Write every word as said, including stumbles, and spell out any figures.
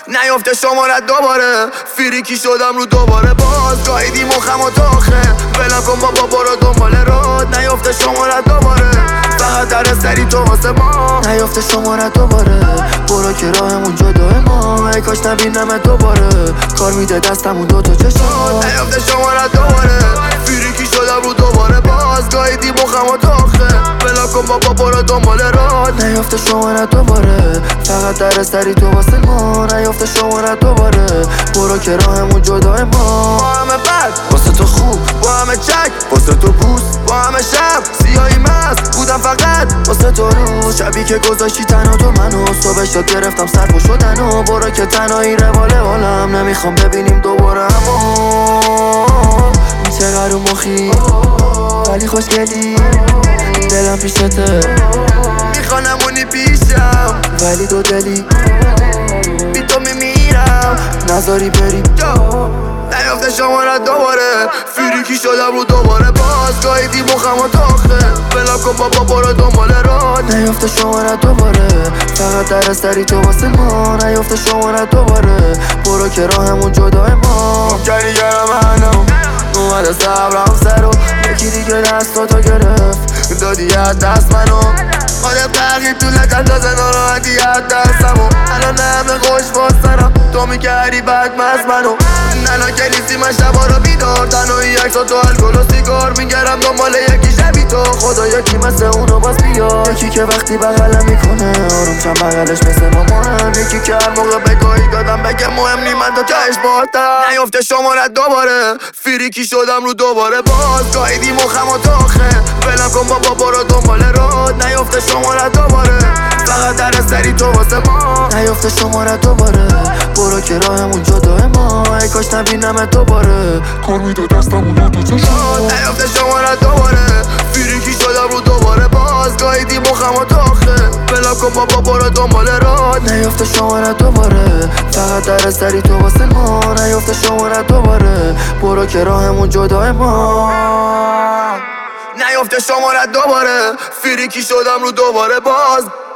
نیافته شمارت دوباره، فریکی شدم رو دوباره باز. گاهیدی مخم و تاخه ولم کن بابا برو دنبال راد. نیافته شمارت دوباره، فقط در سری تو واسه ما. نیافته شمارت دوباره، برو که راهمون جدای ما. ای کاش نبینمت دوباره، کار میده دستمون دوتا چشم. نیافته شمارت دوباره، فریکی شدم رو دوباره باز. گاهیدی مخم و تاخه ولم کن بابا برو دنبال راد. نیافته شمارت دوباره، فقط در سری تو واسه ما. نیافته شمارت دوباره، برو که راهمون جدای ما. با همه بد واسه تو خوب، با همه چک واسه تو بوست، با همه شب سیاهی مست بودم فقط واسه تو رو. شبی که گذاشتی تنها تو منو، صبح شد گرفتم سرپو شدن و برو که تنهایی روال حالم. نمیخوام ببینیم دوباره اما چقدر رو مخی ولی خوشگلی، دلم پیشته میخوانمونی پیشم ولی دو دلی بی تو میمیرم نذاری بری. نیافته شمارت دوباره، فریکی شدم رو دوباره باز. گاهیدی مخم و تاخه ولم کن بابا برو دنبال راد. نیافته شمارت دوباره، فقط در سری تو واسه ما. نیافته شمارت دوباره، برو که راهمون جدای ما. ممکنی گرم هنم اومده صبرم سرو، یکی دیگه دستاتو گرفت دادی از دست منو. خودت قرقی طولت اندازه ناراحتی از دستمو. الان همه خوش باستنم تو میکردی بدمز منو. ننا کلیسی من شبا رو بیدار، تنهایی عکسا تو الکل و سیگار. میگرم دنبال یکی شبی تو، خدا یکی مثل اونو باز بیار. یکی که وقتی بغلم میکنه آروم چند بغلش مثل مامانم. یکی که هر موقع بگاهی دادم بگه مهم نی من تا تهش بالتر. نیافته شمارت دوباره، فریکی شدم رو دوباره باز. گاهیدی مخم و تاخه ولم کن بابا برو دنبال راد. نیافته شمارت دوباره، فقط در سری تو واسه ما. نیافته شمارت دوباره، برو که راهمون جدای ما. ای کاش نبینمت دوباره، کار میده دستمون دوتا چشم. نیافته شمارت دوباره، فریکی شدم رو دوباره باز. گاهیدی مخم و تاخه ولم کن بابا برو دنبال راد. نیافته شمارت دوباره، فقط در سری تو واسه ما. نیافته شمارت دوباره، برو که راهمون جدای ما. نیافته شمارت دوباره، فریکی شدم رو دوباره باز.